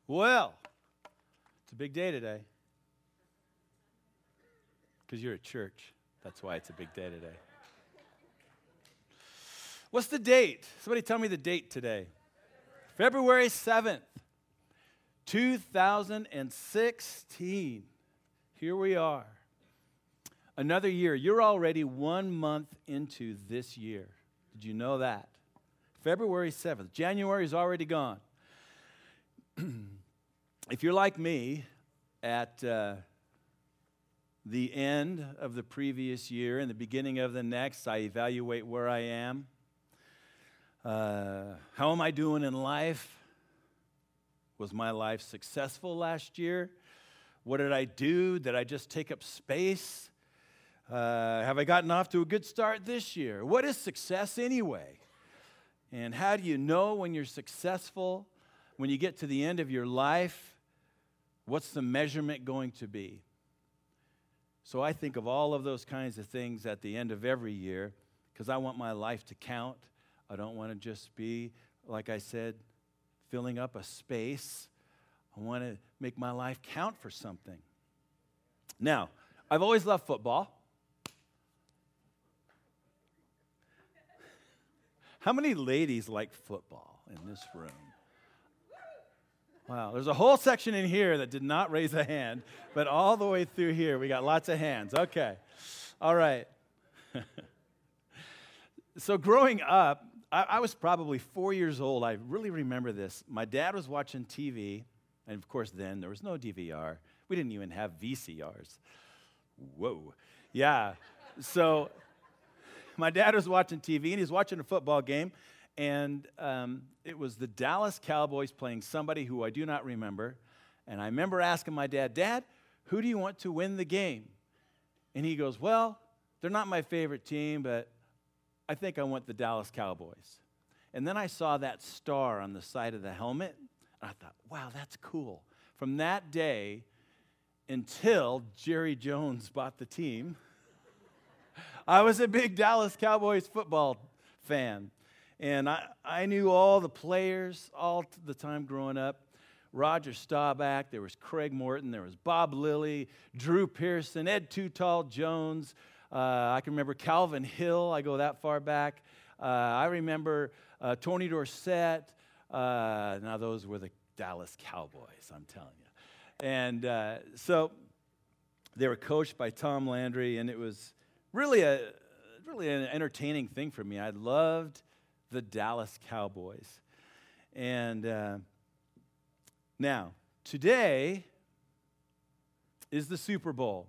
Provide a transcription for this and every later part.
Well, it's a big day today. Because you're at church. That's why it's a big day today. What's the date? Somebody tell me the date today. February 7th, 2016. Here we are. Another year. You're already 1 month into this year. Did you know that? February 7th. January is already gone. If you're like me, at the end of the previous year and the beginning of the next, I evaluate where I am. How am I doing in life? Was my life successful last year? What did I do? Did I just take up space? Have I gotten off to a good start this year? What is success anyway? And how do you know when you're successful? When you get to the end of your life, what's the measurement going to be? So I think of all of those kinds of things at the end of every year because I want my life to count. I don't want to just be, like I said, filling up a space. I want to make my life count for something. Now, I've always loved football. How many ladies like football in this room? Wow, there's a whole section in here that did not raise a hand, but all the way through here, we got lots of hands. Okay, all right. So growing up, I was probably 4 years old. I really remember this. My dad was watching TV, and of course then there was no DVR. We didn't even have VCRs. Whoa. Yeah, so my dad was watching TV, and he was watching a football game, and it was the Dallas Cowboys playing somebody who I do not remember. And I remember asking my dad, Dad, who do you want to win the game? And he goes, well, they're not my favorite team, but I think I want the Dallas Cowboys. And then I saw that star on the side of the helmet, and I thought, wow, that's cool. From that day until Jerry Jones bought the team, I was a big Dallas Cowboys football fan. And I knew all the players all the time growing up. Roger Staubach, there was Craig Morton, there was Bob Lilly, Drew Pearson, Ed Too Tall Jones. I can remember Calvin Hill. I go that far back. I remember Tony Dorsett. Now those were the Dallas Cowboys, I'm telling you. And so they were coached by Tom Landry, and it was really an entertaining thing for me. I loved the Dallas Cowboys. And now, today is the Super Bowl.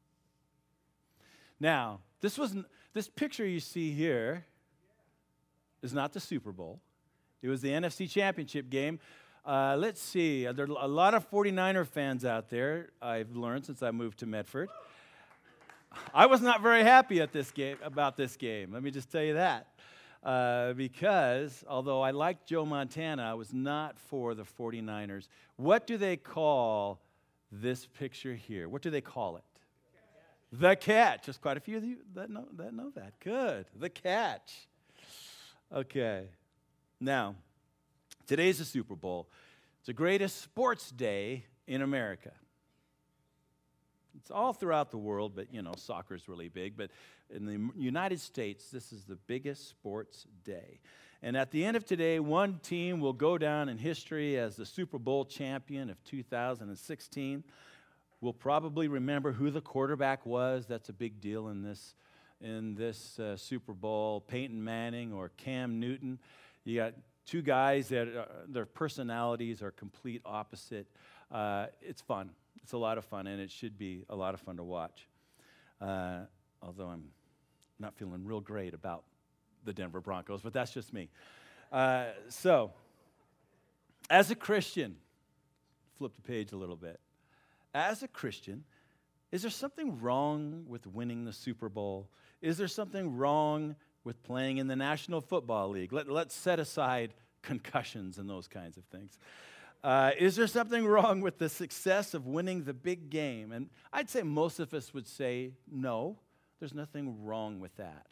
Now, this picture you see here is not the Super Bowl. It was the NFC Championship game. Let's see. There are a lot of 49er fans out there, I've learned since I moved to Medford. I was not very happy about this game. Let me just tell you that. Because although I liked Joe Montana, I was not for the 49ers. What do they call this picture here? What do they call it? The Catch. There's quite a few of you that know that. Good. The Catch. Okay. Now, today's the Super Bowl. It's the greatest sports day in America. It's all throughout the world, but, soccer is really big. But in the United States, this is the biggest sports day. And at the end of today, one team will go down in history as the Super Bowl champion of 2016. We'll probably remember who the quarterback was. That's a big deal in this Super Bowl. Peyton Manning or Cam Newton. You got two guys that their personalities are complete opposite. It's fun. It's a lot of fun, and it should be a lot of fun to watch. Although I'm not feeling real great about the Denver Broncos, but that's just me. So, as a Christian, flip the page a little bit. As a Christian, is there something wrong with winning the Super Bowl? Is there something wrong with playing in the National Football League? Let's set aside concussions and those kinds of things. Is there something wrong with the success of winning the big game? And I'd say most of us would say, no, there's nothing wrong with that.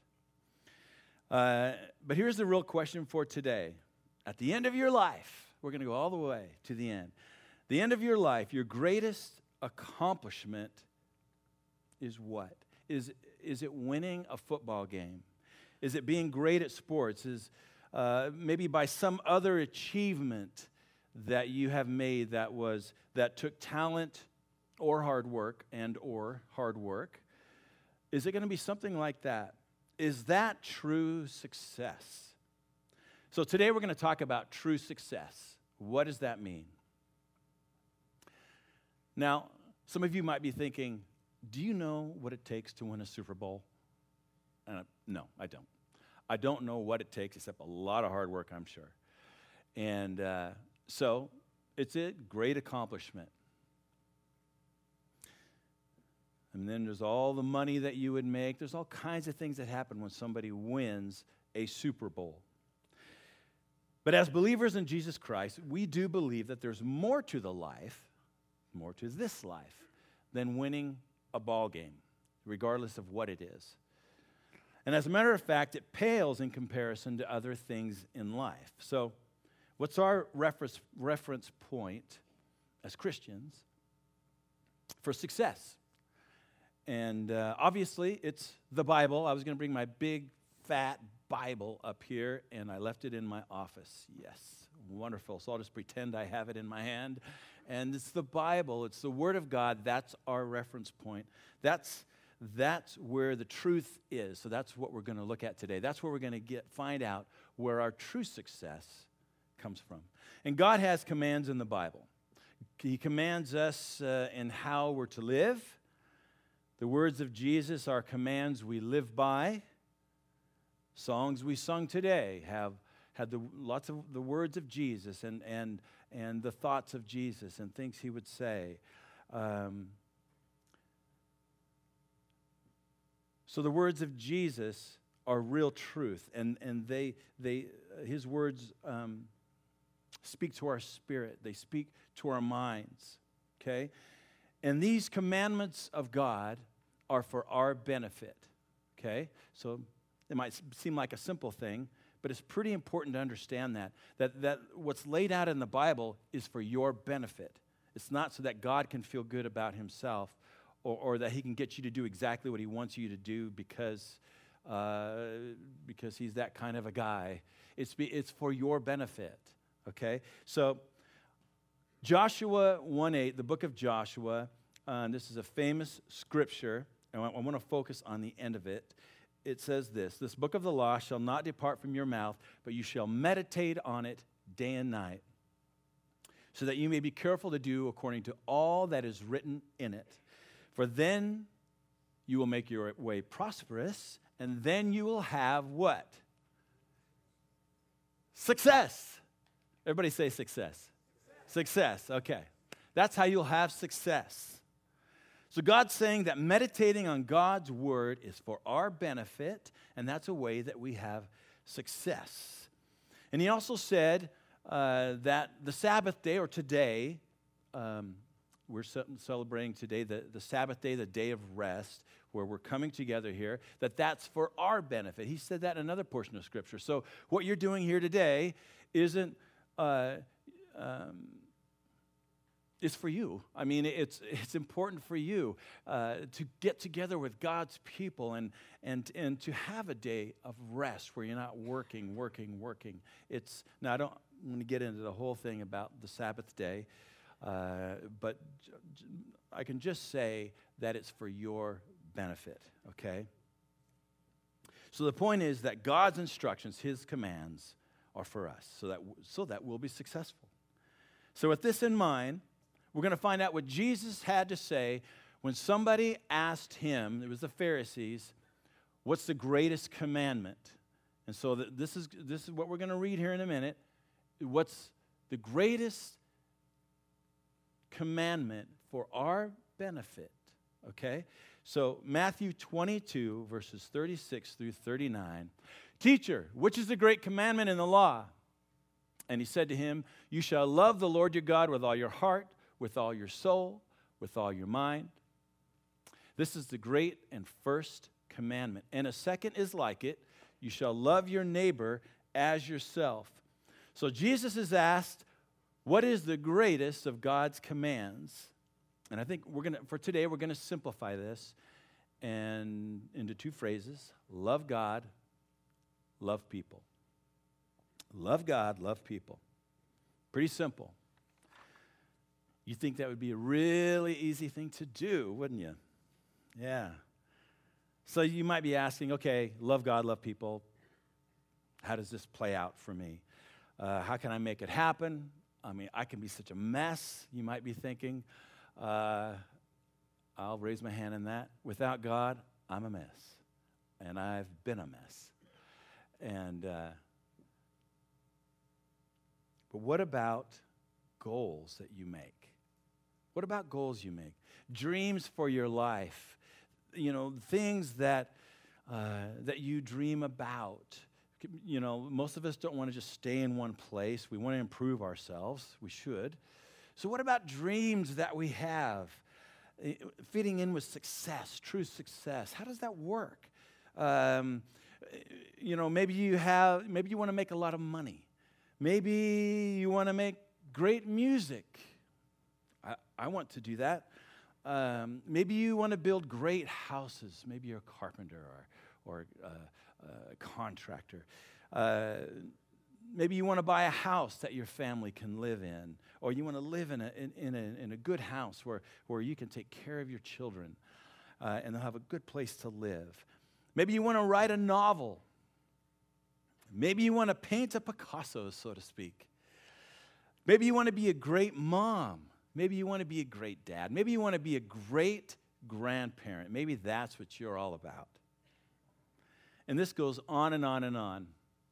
But here's the real question for today. At the end of your life, we're going to go all the way to the end. The end of your life, your greatest accomplishment is what? Is it winning a football game? Is it being great at sports? Is maybe by some other achievement that you have made that took talent or hard work or hard work? Is it going to be something like that? Is that true success? So today we're going to talk about true success. What does that mean? Now, some of you might be thinking, do you know what it takes to win a Super Bowl? No, I don't. I don't know what it takes except a lot of hard work, I'm sure. And so it's a great accomplishment. And then there's all the money that you would make. There's all kinds of things that happen when somebody wins a Super Bowl. But as believers in Jesus Christ, we do believe that there's more to the life, more to this life, than winning a ball game, regardless of what it is. And as a matter of fact, it pales in comparison to other things in life. So what's our reference point as Christians for success? And obviously, it's the Bible. I was going to bring my big, fat Bible up here, and I left it in my office. Yes, wonderful. So I'll just pretend I have it in my hand. And it's the Bible. It's the Word of God. That's our reference point. That's where the truth is. So that's what we're going to look at today. That's where we're going to find out where our true success comes from. And God has commands in the Bible. He commands us in how we're to live. The words of Jesus are commands we live by. Songs we sung today have had lots of the words of Jesus and the thoughts of Jesus and things he would say. So the words of Jesus are real truth, and his words speak to our spirit. They speak to our minds. Okay, and these commandments of God are for our benefit. Okay, so it might seem like a simple thing, but it's pretty important to understand that what's laid out in the Bible is for your benefit. It's not so that God can feel good about himself or that he can get you to do exactly what he wants you to do because he's that kind of a guy. It's for your benefit, okay? So Joshua 1:8, the book of Joshua, this is a famous scripture, and I want to focus on the end of it. It says this book of the law shall not depart from your mouth, but you shall meditate on it day and night, so that you may be careful to do according to all that is written in it. For then you will make your way prosperous, and then you will have what? Success. Everybody say success. Success, okay. That's how you'll have success. So God's saying that meditating on God's word is for our benefit, and that's a way that we have success. And he also said that the Sabbath day, or today, we're celebrating today the Sabbath day, the day of rest, where we're coming together here, that's for our benefit. He said that in another portion of Scripture. So what you're doing here today isn't... It's for you. I mean, it's important for you to get together with God's people and to have a day of rest where you're not working. Now, I don't want to get into the whole thing about the Sabbath day, but I can just say that it's for your benefit, okay? So the point is that God's instructions, his commands, are for us so that we'll be successful. So with this in mind, we're going to find out what Jesus had to say when somebody asked him, it was the Pharisees, what's the greatest commandment? And so this is what we're going to read here in a minute. What's the greatest commandment for our benefit? Okay? So Matthew 22, verses 36 through 39. Teacher, which is the great commandment in the law? And he said to him, you shall love the Lord your God with all your heart, with all your soul, with all your mind. This is the great and first commandment. And a second is like it. You shall love your neighbor as yourself. So Jesus is asked, What is the greatest of God's commands? And I think for today, we're going to simplify this and into two phrases: love God, love people. Love God, love people. Pretty simple. You think that would be a really easy thing to do, wouldn't you? Yeah. So you might be asking, okay, love God, love people. How does this play out for me? How can I make it happen? I mean, I can be such a mess, you might be thinking. I'll raise my hand in that. Without God, I'm a mess. And I've been a mess. And but what about goals that you make? What about goals you make? Dreams for your life. You know, things that you dream about. You know, most of us don't want to just stay in one place. We want to improve ourselves. We should. So what about dreams that we have? Fitting in with success, true success. How does that work? You know, maybe you want to make a lot of money. Maybe you want to make great music. I want to do that. Maybe you want to build great houses. Maybe you're a carpenter or a contractor. Maybe you want to buy a house that your family can live in, or you want to live in a good house where you can take care of your children and they'll have a good place to live. Maybe you want to write a novel. Maybe you want to paint a Picasso, so to speak. Maybe you want to be a great mom. Maybe you want to be a great dad. Maybe you want to be a great grandparent. Maybe that's what you're all about. And this goes on and on and on.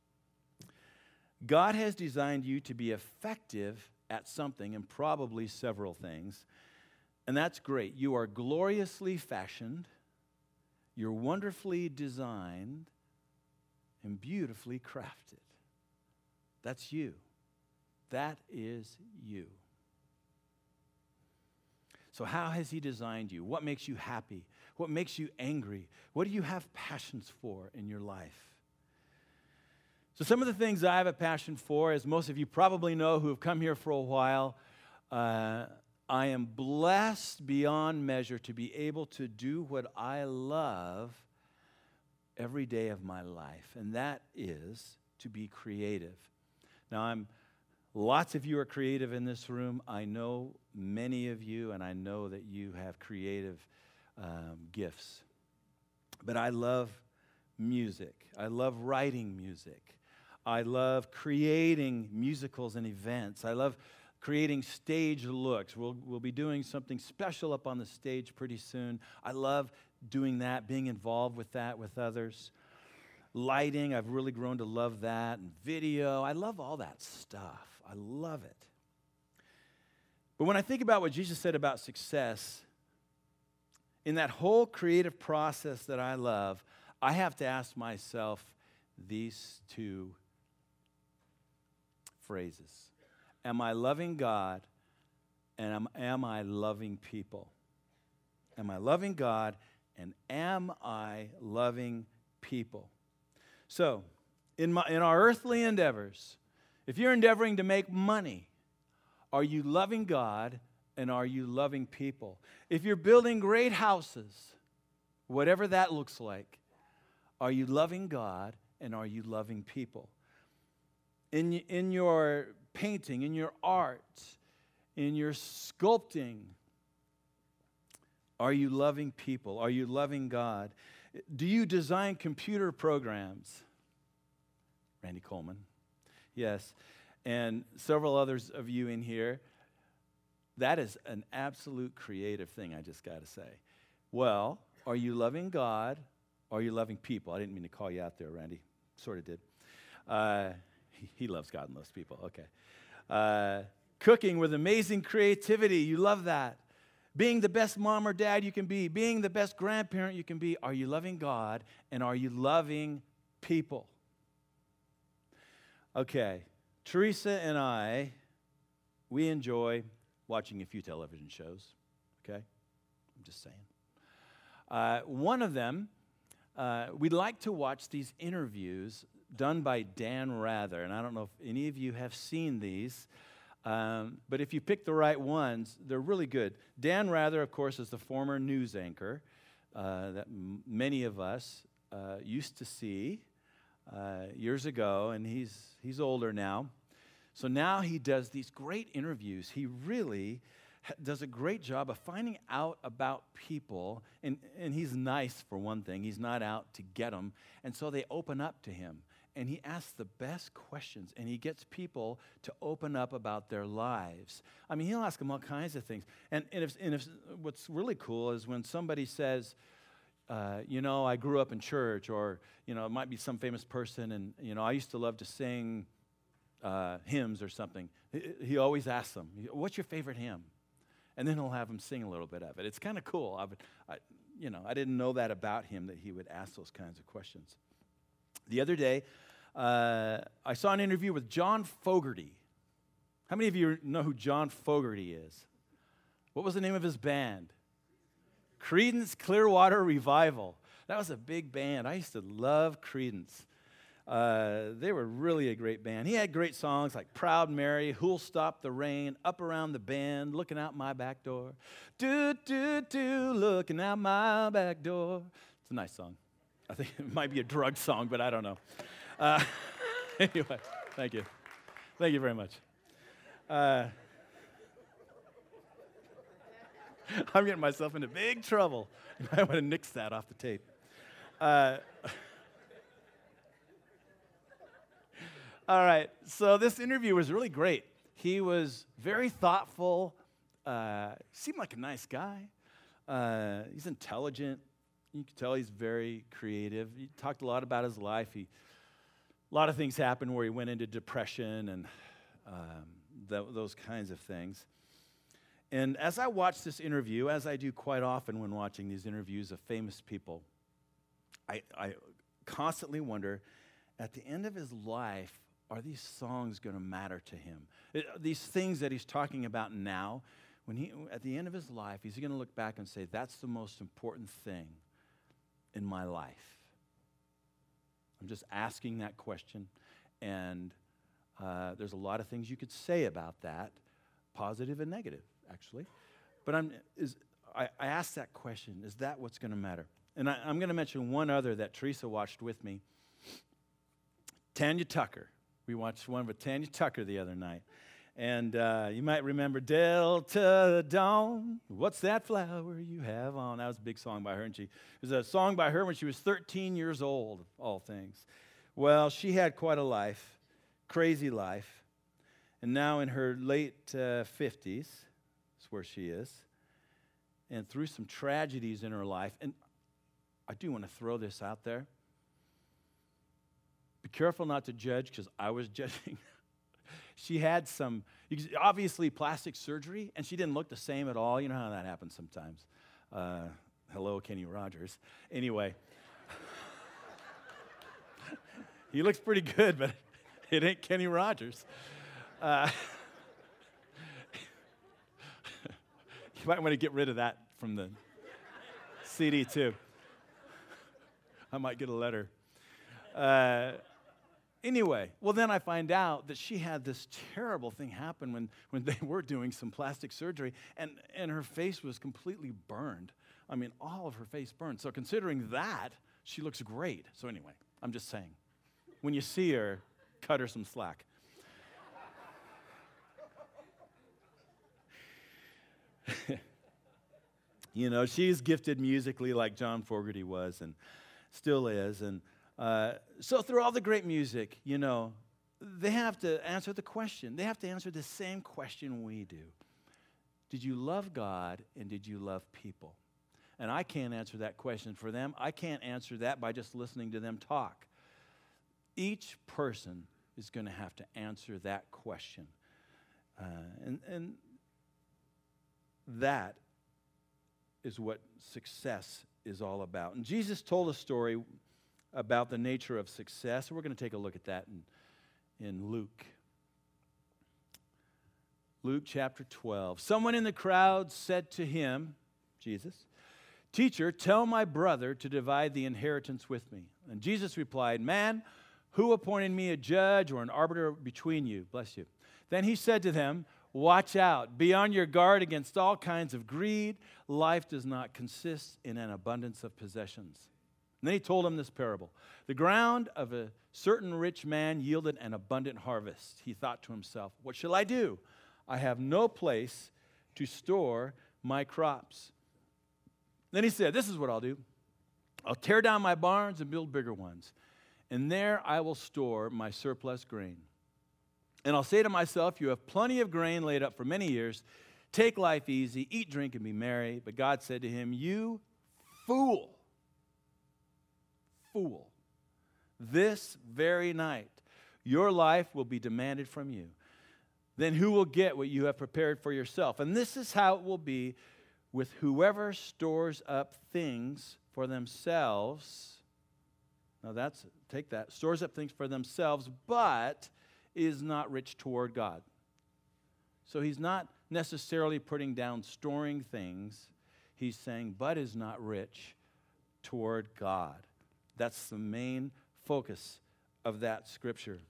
God has designed you to be effective at something, and probably several things. And that's great. You are gloriously fashioned. You're wonderfully designed and beautifully crafted. That's you. That is you. So how has he designed you? What makes you happy? What makes you angry? What do you have passions for in your life? So some of the things I have a passion for, as most of you probably know who have come here for a while, I am blessed beyond measure to be able to do what I love every day of my life, and that is to be creative. Now, lots of you are creative in this room. I know many of you, and I know that you have creative gifts. But I love music. I love writing music. I love creating musicals and events. I love creating stage looks. We'll be doing something special up on the stage pretty soon. I love doing that, being involved with that with others. Lighting, I've really grown to love that. And video, I love all that stuff. I love it. But when I think about what Jesus said about success, in that whole creative process that I love, I have to ask myself these two phrases. Am I loving God, and am I loving people? Am I loving God, and am I loving people? So, in our earthly endeavors, if you're endeavoring to make money, are you loving God, and are you loving people? If you're building great houses, whatever that looks like, are you loving God, and are you loving people? In your painting, in your art, in your sculpting, are you loving people? Are you loving God? Do you design computer programs? Randy Coleman. Yes. And several others of you in here. That is an absolute creative thing, I just got to say. Well, are you loving God? Are you loving people? I didn't mean to call you out there, Randy. Sort of did. He loves God and loves people. Okay. Cooking with amazing creativity. You love that. Being the best mom or dad you can be. Being the best grandparent you can be. Are you loving God, and are you loving people? Okay. Teresa and I, we enjoy watching a few television shows. Okay? I'm just saying. One of them, we like to watch these interviews done by Dan Rather, and I don't know if any of you have seen these. But if you pick the right ones, they're really good. Dan Rather, of course, is the former news anchor that many of us used to see years ago, and he's older now. So now he does these great interviews. He really does a great job of finding out about people, and he's nice for one thing. He's not out to get them, and so they open up to him. And he asks the best questions, and he gets people to open up about their lives. I mean, he'll ask them all kinds of things. And if what's really cool is when somebody says, I grew up in church, or, it might be some famous person, and, I used to love to sing hymns or something. He always asks them, what's your favorite hymn? And then he'll have them sing a little bit of it. It's kind of cool. I didn't know that about him, that he would ask those kinds of questions. The other day, I saw an interview with John Fogerty. How many of you know who John Fogerty is? What was the name of his band? Creedence Clearwater Revival. That was a big band. I used to love Creedence. They were really a great band. He had great songs like Proud Mary, Who'll Stop the Rain, Up Around the Bend, Looking Out My Back Door. Do, do, do, looking out my back door. It's a nice song. I think it might be a drug song, but I don't know. Anyway, thank you. Thank you very much. I'm getting myself into big trouble. I want to nix that off the tape. All right, so this interview was really great. He was very thoughtful. Seemed like a nice guy. He's intelligent. You can tell he's very creative. He talked a lot about his life. A lot of things happened where he went into depression and those kinds of things. And as I watched this interview, as I do quite often when watching these interviews of famous people, I constantly wonder, at the end of his life, are these songs going to matter to him? These things that he's talking about now, at the end of his life, he's going to look back and say, that's the most important thing in my life. I'm just asking that question, and there's a lot of things you could say about that, positive and negative, actually. But I asked that question, is that what's going to matter? And I'm going to mention one other that Teresa watched with me, Tanya Tucker. We watched one with Tanya Tucker the other night. And you might remember Delta Dawn, what's that flower you have on? That was a big song by her. And it was a song by her when she was 13 years old, of all things. Well, she had quite a life, crazy life. And now in her late 50s, is where she is. And through some tragedies in her life, and I do want to throw this out there. Be careful not to judge, because I was judging. She had some, obviously, plastic surgery, and she didn't look the same at all. You know how that happens sometimes. Hello, Kenny Rogers. Anyway. He looks pretty good, but it ain't Kenny Rogers. You might want to get rid of that from the CD, too. I might get a letter. Anyway, well, then I find out that she had this terrible thing happen when they were doing some plastic surgery, and her face was completely burned. I mean, all of her face burned. So considering that, she looks great. So anyway, I'm just saying, when you see her, cut her some slack. She's gifted musically like John Fogerty was and still is, and so through all the great music, they have to answer the question. They have to answer the same question we do. Did you love God, and did you love people? And I can't answer that question for them. I can't answer that by just listening to them talk. Each person is going to have to answer that question. And that is what success is all about. And Jesus told a story about the nature of success. We're going to take a look at that in Luke. Luke chapter 12. Someone in the crowd said to him, Jesus, "Teacher, tell my brother to divide the inheritance with me." And Jesus replied, "Man, who appointed me a judge or an arbiter between you?" Bless you. Then he said to them, Watch out. Be on your guard against all kinds of greed. Life does not consist in an abundance of possessions. And then he told him this parable. The ground of a certain rich man yielded an abundant harvest. He thought to himself, what shall I do? I have no place to store my crops. Then he said, this is what I'll do. I'll tear down my barns and build bigger ones. And there I will store my surplus grain. And I'll say to myself, you have plenty of grain laid up for many years. Take life easy, eat, drink, and be merry. But God said to him, you fool, this very night your life will be demanded from you. Then who will get what you have prepared for yourself? And this is how it will be with whoever stores up things for themselves. Now take that. Stores up things for themselves, but is not rich toward God. So he's not necessarily putting down storing things. He's saying, but is not rich toward God. That's the main focus of that scripture.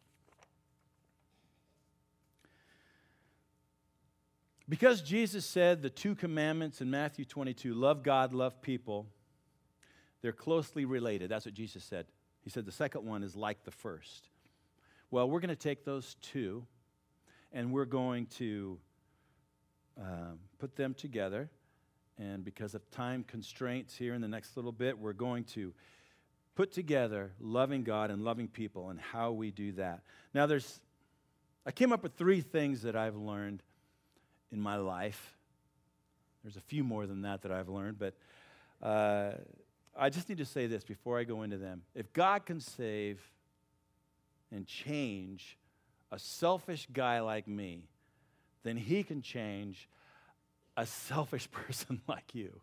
Because Jesus said the two commandments in Matthew 22, love God, love people, they're closely related. That's what Jesus said. He said the second one is like the first. Well, we're going to take those two, and we're going to put them together. And because of time constraints here in the next little bit, we're going to put together loving God and loving people and how we do that. Now, I came up with 3 things that I've learned in my life. There's a few more than that I've learned, but I just need to say this before I go into them. If God can save and change a selfish guy like me, then he can change a selfish person like you.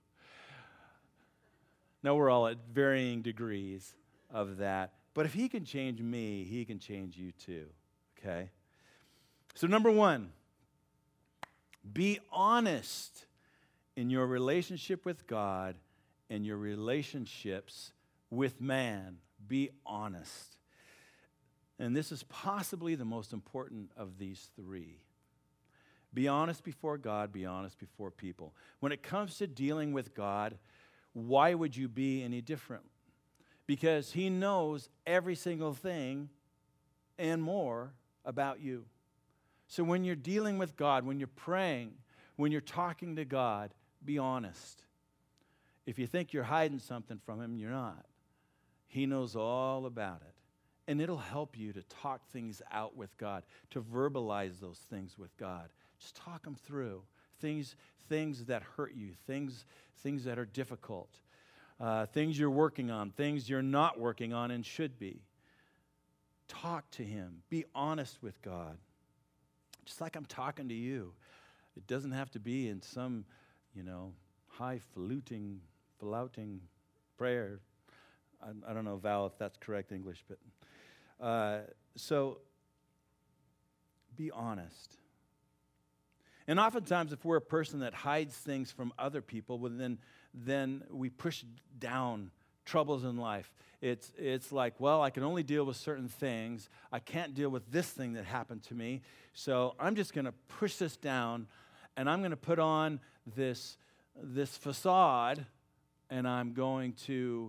Now, we're all at varying degrees of that, but if he can change me, he can change you too, okay? So number 1, be honest in your relationship with God and your relationships with man. Be honest. And this is possibly the most important of these 3. Be honest before God, be honest before people. When it comes to dealing with God, why would you be any different? Because he knows every single thing and more about you. So when you're dealing with God, when you're praying, when you're talking to God, be honest. If you think you're hiding something from him, you're not. He knows all about it. And it'll help you to talk things out with God, to verbalize those things with God. Just talk them through. Things that hurt you, things that are difficult, things you're working on, things you're not working on and should be. Talk to him. Be honest with God. Just like I'm talking to you. It doesn't have to be in some, highfalutin prayer. I don't know, Val, if that's correct English, but so be honest. And oftentimes, if we're a person that hides things from other people, well, then we push down troubles in life. It's like, well, I can only deal with certain things. I can't deal with this thing that happened to me. So I'm just going to push this down, and I'm going to put on this facade, and I'm going to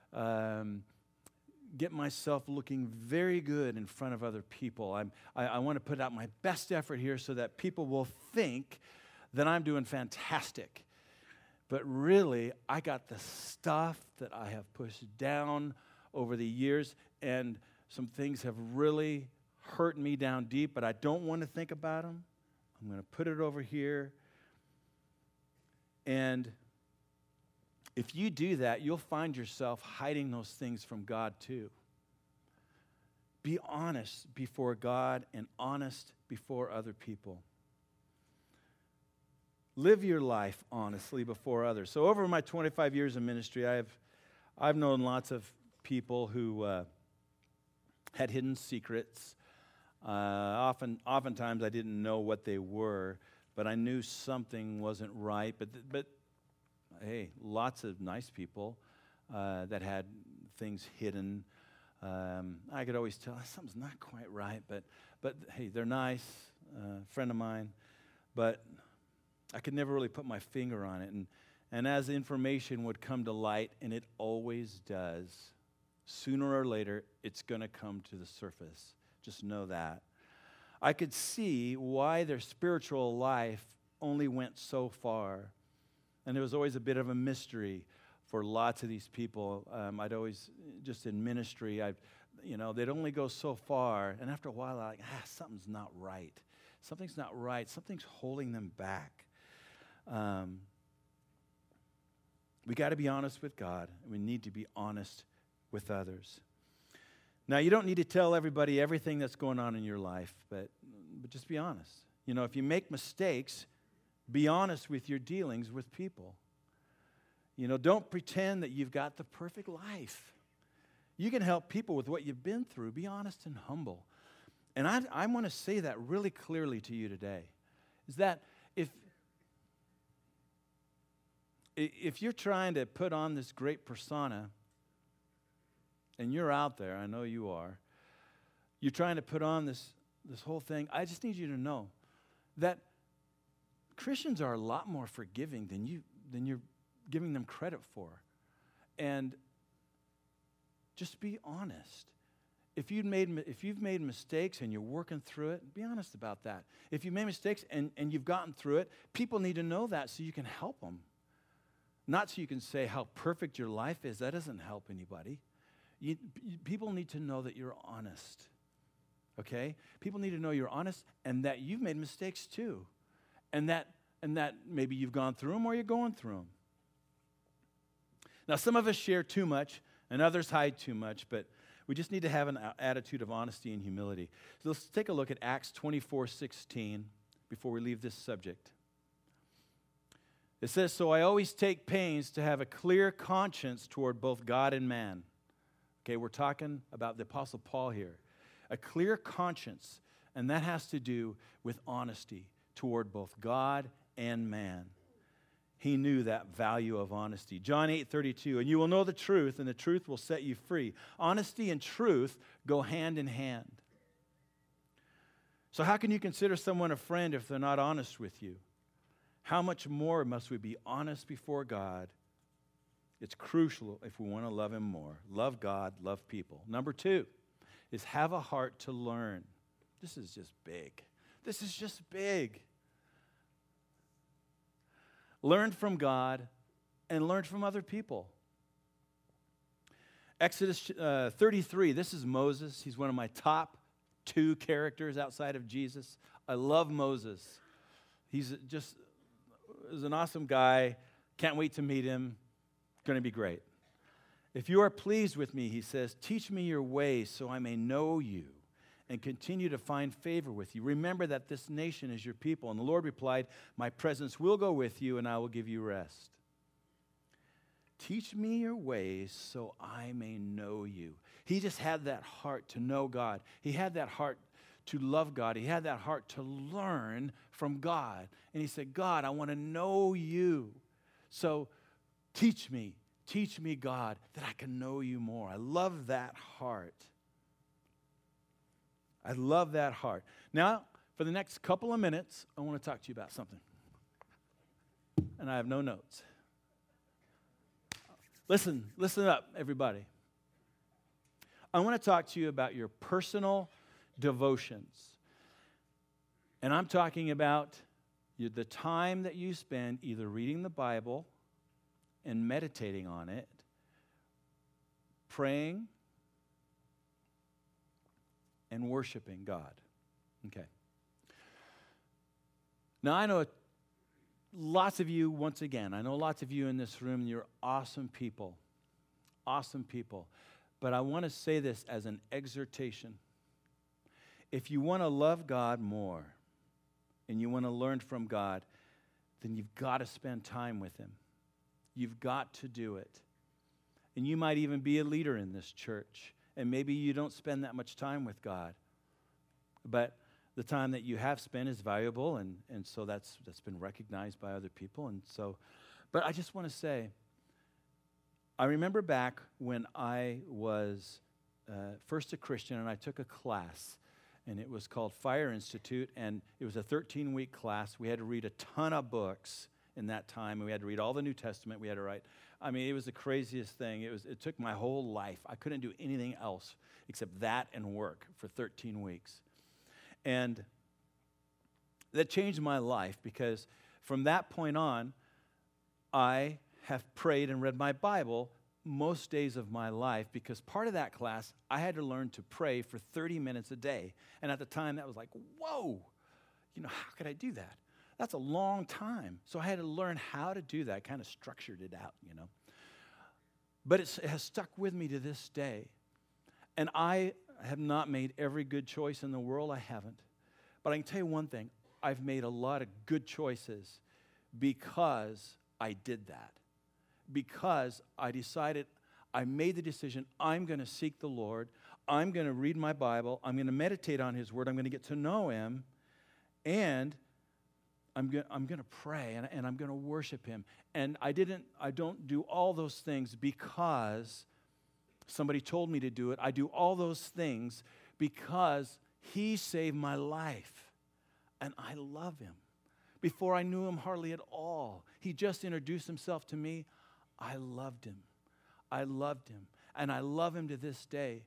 get myself looking very good in front of other people. I want to put out my best effort here so that people will think that I'm doing fantastic. But really, I got the stuff that I have pushed down over the years, and some things have really hurt me down deep, but I don't want to think about them. I'm going to put it over here. And if you do that, you'll find yourself hiding those things from God too. Be honest before God and honest before other people. Live your life honestly before others. So over my 25 years of ministry, I've known lots of people who had hidden secrets. Oftentimes I didn't know what they were, but I knew something wasn't right. But hey, lots of nice people that had things hidden. I could always tell something's not quite right, but hey, they're nice. A friend of mine but I could never really put my finger on it. And as information would come to light, and it always does, sooner or later, it's going to come to the surface. Just know that. I could see why their spiritual life only went so far. And there was always a bit of a mystery for lots of these people. I'd always, just in ministry, they'd only go so far. And after a while, I'm like, something's not right. Something's not right. Something's holding them back. We got to be honest with God, and we need to be honest with others. Now, you don't need to tell everybody everything that's going on in your life, but just be honest. If you make mistakes, be honest with your dealings with people. Don't pretend that you've got the perfect life. You can help people with what you've been through. Be honest and humble. And I want to say that really clearly to you today, is that if you're trying to put on this great persona, and you're out there, I know you are, you're trying to put on this whole thing, I just need you to know that Christians are a lot more forgiving than you're giving them credit for. And just be honest. If you've made mistakes and you're working through it, be honest about that. If you've made mistakes and you've gotten through it, people need to know that so you can help them. Not so you can say how perfect your life is. That doesn't help anybody. People need to know that you're honest. Okay? People need to know you're honest and that you've made mistakes too. And that maybe you've gone through them or you're going through them. Now, some of us share too much and others hide too much, but we just need to have an attitude of honesty and humility. So let's take a look at Acts 24:16 before we leave this subject. It says, "So I always take pains to have a clear conscience toward both God and man." Okay, we're talking about the Apostle Paul here. A clear conscience, and that has to do with honesty toward both God and man. He knew that value of honesty. John 8:32, "And you will know the truth, and the truth will set you free." Honesty and truth go hand in hand. So how can you consider someone a friend if they're not honest with you? How much more must we be honest before God? It's crucial if we want to love Him more. Love God, love people. Number 2 is have a heart to learn. This is just big. This is just big. Learn from God and learn from other people. Exodus 33, this is Moses. He's one of my top 2 characters outside of Jesus. I love Moses. He's an awesome guy. Can't wait to meet him. Going to be great. "If you are pleased with me," he says, "teach me your ways so I may know you and continue to find favor with you. Remember that this nation is your people." And the Lord replied, "My presence will go with you and I will give you rest." Teach me your ways so I may know you. He just had that heart to know God. He had that heart to love God. He had that heart to learn from God. And he said, "God, I want to know you. So teach me, God, that I can know you more." I love that heart. I love that heart. Now, for the next couple of minutes, I want to talk to you about something. And I have no notes. Listen up, everybody. I want to talk to you about your personal devotions. And I'm talking about the time that you spend either reading the Bible and meditating on it, praying, and worshiping God. Okay. Now, I know lots of you, once again, I know lots of you in this room, you're awesome people. Awesome people. But I want to say this as an exhortation. If you want to love God more and you want to learn from God, then you've got to spend time with Him. You've got to do it. And you might even be a leader in this church, and maybe you don't spend that much time with God. But the time that you have spent is valuable, and so that's been recognized by other people. And so, but I just want to say, I remember back when I was first a Christian and I took a class, and it was called Fire Institute, and it was a 13-week class. We had to read a ton of books in that time, and we had to read all the New Testament. We had to write. I mean, it was the craziest thing. It took my whole life. I couldn't do anything else except that and work for 13 weeks. And that changed my life because from that point on, I have prayed and read my Bible most days of my life because part of that class, I had to learn to pray for 30 minutes a day. And at the time, that was like, whoa, how could I do that? That's a long time. So I had to learn how to do that. I kind of structured it out, But it has stuck with me to this day. And I have not made every good choice in the world. I haven't. But I can tell you one thing. I've made a lot of good choices because I did that. Because I decided, I made the decision, I'm going to seek the Lord. I'm going to read my Bible. I'm going to meditate on His Word. I'm going to get to know Him. And I'm going to pray, and I'm going to worship Him. And I don't do all those things because somebody told me to do it. I do all those things because He saved my life. And I love Him. Before I knew Him hardly at all, He just introduced Himself to me. I loved Him. I loved Him. And I love Him to this day.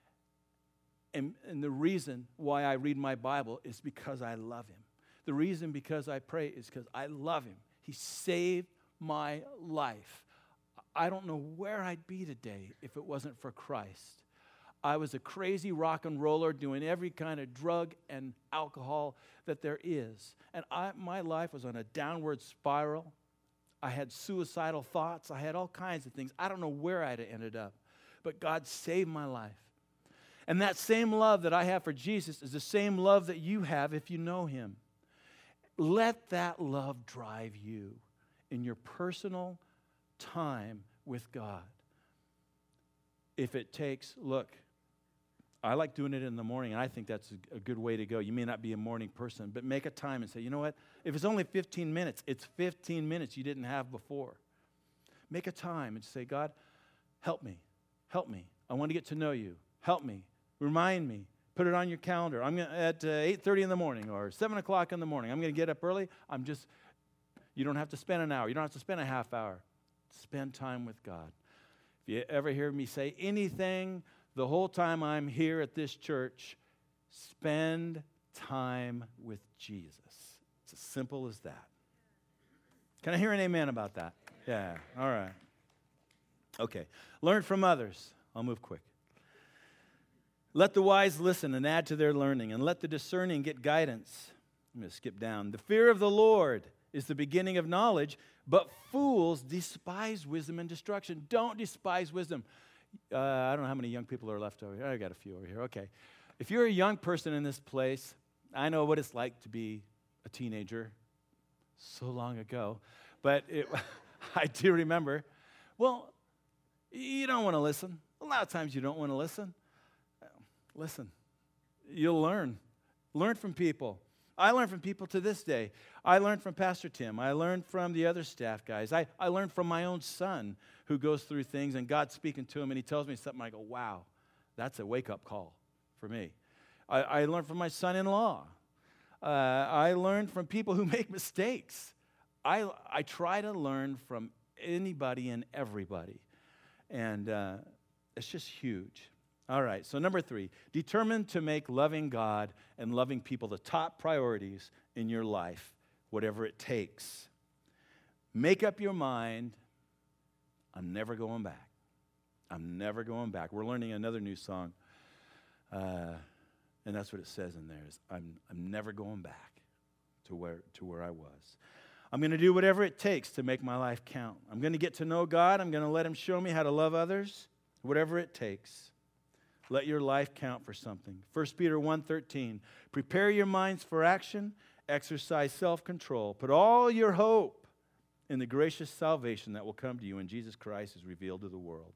And the reason why I read my Bible is because I love Him. The reason because I pray is because I love Him. He saved my life. I don't know where I'd be today if it wasn't for Christ. I was a crazy rock and roller doing every kind of drug and alcohol that there is. And my life was on a downward spiral. I had suicidal thoughts. I had all kinds of things. I don't know where I'd have ended up. But God saved my life. And that same love that I have for Jesus is the same love that you have if you know Him. Let that love drive you in your personal time with God. If it takes, look, I like doing it in the morning, and I think that's a good way to go. You may not be a morning person, but make a time and say, you know what? If it's only 15 minutes, it's 15 minutes you didn't have before. Make a time and say, God, help me. Help me. I want to get to know you. Help me. Remind me. Put it on your calendar. I'm at 8:30 in the morning or 7 o'clock in the morning. I'm going to get up early. You don't have to spend an hour. You don't have to spend a half hour. Spend time with God. If you ever hear me say anything the whole time I'm here at this church, spend time with Jesus. It's as simple as that. Can I hear an amen about that? Yeah, all right. Okay, learn from others. I'll move quick. Let the wise listen and add to their learning, and let the discerning get guidance. I'm going to skip down. The fear of the Lord is the beginning of knowledge, but fools despise wisdom and destruction. Don't despise wisdom. I don't know how many young people are left over here. I got a few over here. Okay. If you're a young person in this place, I know what it's like to be a teenager so long ago, but I do remember. Well, you don't want to listen. A lot of times you don't want to listen. Listen. You'll learn. Learn from people. I learn from people to this day. I learned from Pastor Tim. I learned from the other staff guys. I learned from my own son who goes through things and God's speaking to him and he tells me something. I go, wow, that's a wake-up call for me. I learned from my son-in-law. I learned from people who make mistakes. I try to learn from anybody and everybody. And it's just huge. All right, so number 3, determined to make loving God and loving people the top priorities in your life, whatever it takes. Make up your mind, I'm never going back. I'm never going back. We're learning another new song, and that's what it says in there, is I'm never going back to where I was. I'm going to do whatever it takes to make my life count. I'm going to get to know God. I'm going to let Him show me how to love others, whatever it takes. Let your life count for something. 1 Peter 1:13, prepare your minds for action, exercise self-control. Put all your hope in the gracious salvation that will come to you when Jesus Christ is revealed to the world.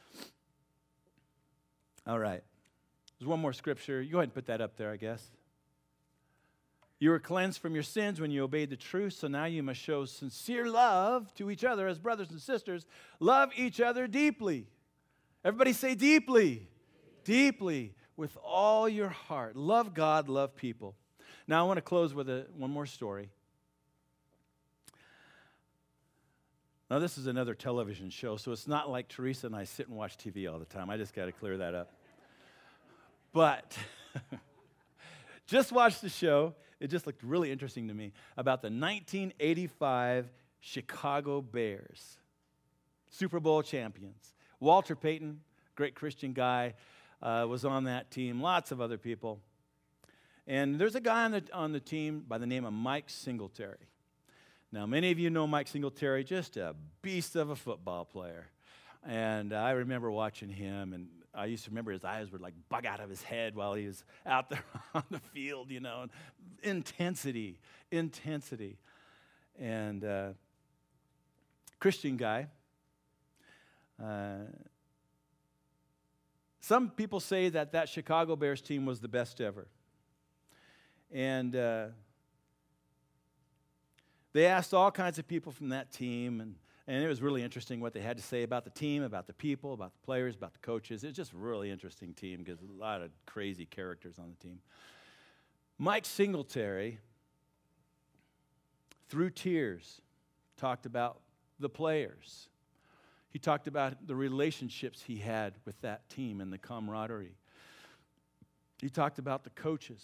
All right. There's one more scripture. You go ahead and put that up there, I guess. You were cleansed from your sins when you obeyed the truth, so now you must show sincere love to each other as brothers and sisters. Love each other deeply. Everybody say deeply. Deeply. with all your heart. Love God, love people. Now I want to close with one more story. Now this is another television show, so it's not like Teresa and I sit and watch TV all the time. I just got to clear that up. But just watched the show. It just looked really interesting to me about the 1985 Chicago Bears, Super Bowl champions. Walter Payton, great Christian guy, was on that team. Lots of other people. And there's a guy on the team by the name of Mike Singletary. Now, many of you know Mike Singletary, just a beast of a football player. And I remember watching him, and I used to remember his eyes would like bug out of his head while he was out there on the field, you know. Intensity. And Christian guy. Some people say that Chicago Bears team was the best ever. And they asked all kinds of people from that team, and it was really interesting what they had to say about the team, about the people, about the players, about the coaches. It was just a really interesting team because a lot of crazy characters on the team. Mike Singletary, through tears, talked about the players. He talked about the relationships he had with that team and the camaraderie. He talked about the coaches.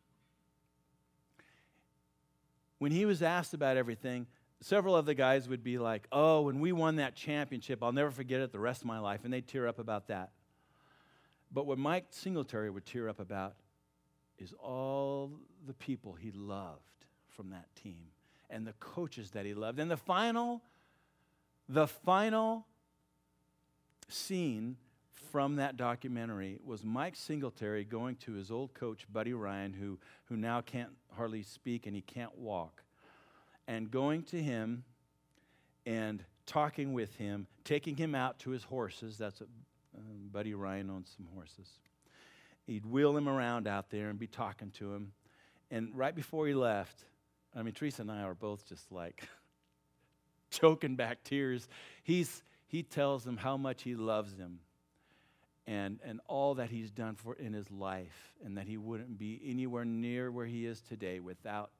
When he was asked about everything, several of the guys would be like, oh, when we won that championship, I'll never forget it the rest of my life, and they'd tear up about that. But what Mike Singletary would tear up about is all the people he loved from that team and the coaches that he loved. And the final scene from that documentary was Mike Singletary going to his old coach, Buddy Ryan, who now can't hardly speak and he can't walk, and going to him and talking with him, taking him out to his horses. That's what Buddy Ryan owns some horses. He'd wheel him around out there and be talking to him. And right before he left, I mean, Teresa and I are both just like choking back tears. He tells him how much he loves him and all that he's done for in his life, and that he wouldn't be anywhere near where he is today without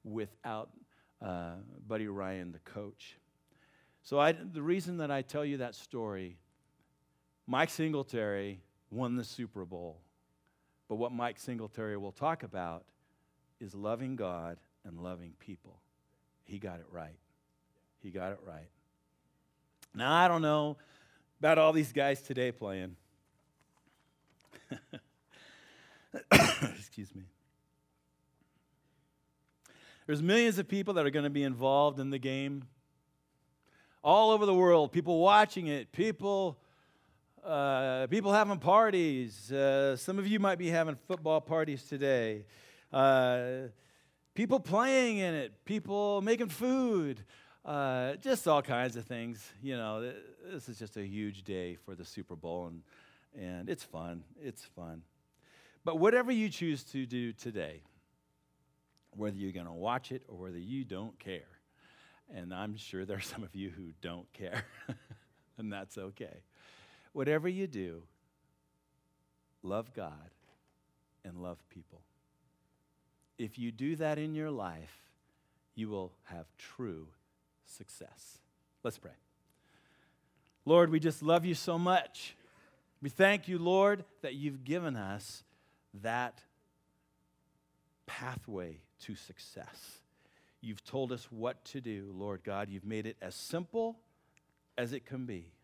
Buddy Ryan, the coach. So the reason that I tell you that story, Mike Singletary won the Super Bowl. But what Mike Singletary will talk about is loving God and loving people. He got it right. He got it right. Now, I don't know about all these guys today playing. Excuse me. There's millions of people that are going to be involved in the game. All over the world, people watching it, people having parties. Some of you might be having football parties today. People playing in it, people making food, just all kinds of things. You know, this is just a huge day for the Super Bowl, and it's fun. It's fun. But whatever you choose to do today, whether you're going to watch it or whether you don't care, and I'm sure there are some of you who don't care, and that's okay. Whatever you do, love God and love people. If you do that in your life, you will have true success. Let's pray. Lord, we just love you so much. We thank you, Lord, that you've given us that pathway to success. You've told us what to do, Lord God. You've made it as simple as it can be.